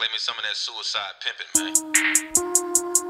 Play me some of that suicide pimpin', man.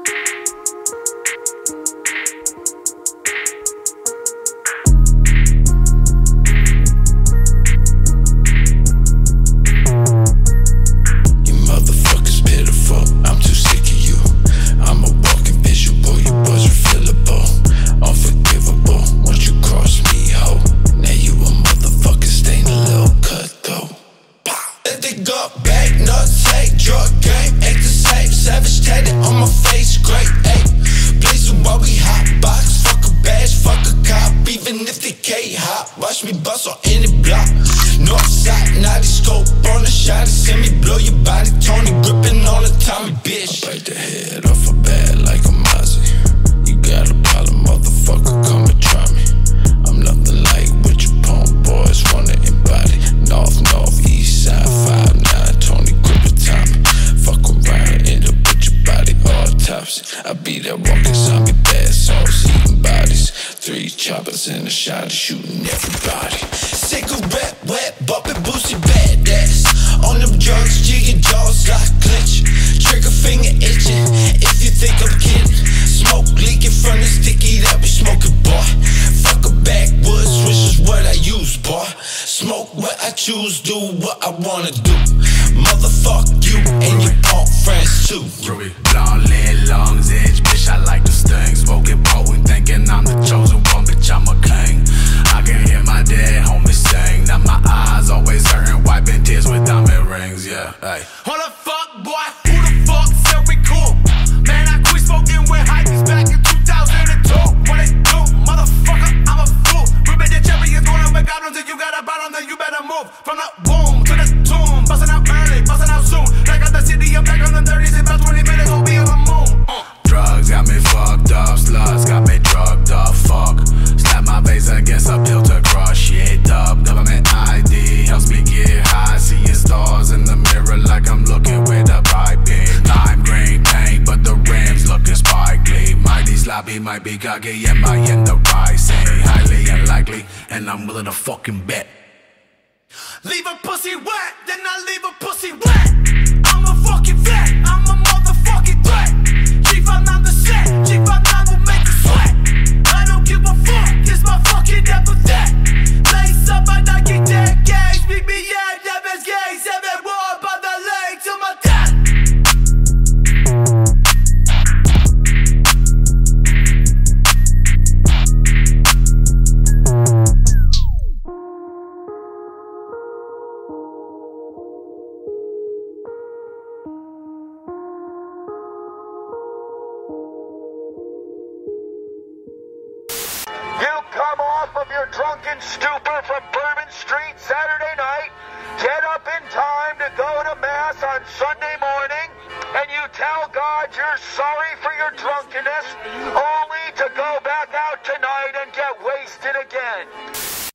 Back, nuts, hate, drug game, ain't the same. Savage tatted on my face, great, ayy. Blazing while we hot box, fuck a badge, fuck a cop. Even if they K-hop, watch me bust on any block. Northside, naughty scope on the shot, send me blow your body. Tony gripping on the Tommy, bitch. I bite the head off a bad like a Mozzie. You got a problem, motherfucker, come and try me. I'm nothing like what your punk boys wanna embody. North, east side, 5'9", Tony grip Tommy. Fuck around, end up with your body autopsy. I be that walking zombie, bad sauce, eating bodies. 3 choppers in a shot, shooting everybody. Cigarette wet, bumping Boosie badass. On them drugs, jigging jaws, lock clench. Trigger finger itching, if you think I'm kidding. Smoke leaking from the sticky that we smoking, boy. Fuck a backwoods, switch is what I use, boy. Smoke what I choose, do what I wanna do. Motherfuck you and your punk friends too. Ruby, blonde lit, lungs edge, bitch, I like those things. Smoking potent, thinking I'm the chosen one, bitch, I'm a king. I can hear my dead homie sing. Now my eyes always hurting, wiping tears with diamond rings, yeah, hey. Hold the fuck, boy, who the fuck said we cool? Man, I quit smoking with hypebeats back in 2002. What it do, motherfucker, I'm a fool. Ruby the champion, gonna make out until you got a problem, then you better move. From the womb to the tomb, bustin' out early, bustin' out soon. Like out the city, I'm back on the 30s, in about 20 minutes, we'll be on the moon. Drugs got me fucked up, sluts got me drugged up, fuck. Slap my face against a pill to crush shit up. Government ID helps me get high, seeing stars in the mirror like I'm looking with a pipe in. Lime green paint, but the rims looking sparkly. Mighty sloppy, might be cocky, am I in the right? Say highly unlikely, and I'm willing to fucking bet. Leave a pussy wet, then I leave a pussy wet. I'm a fucking vet, I'm a motherfucking threat. G59 the set, G59 will make you sweat. I don't give a fuck, it's my fucking epithet. Lace up my Nike decades, BBA, Devils gays, every word by the leg to my death. You come off of your drunken stupor from Bourbon Street Saturday night, get up in time to go to Mass on Sunday morning, and you tell God you're sorry for your drunkenness, only to go back out tonight and get wasted again.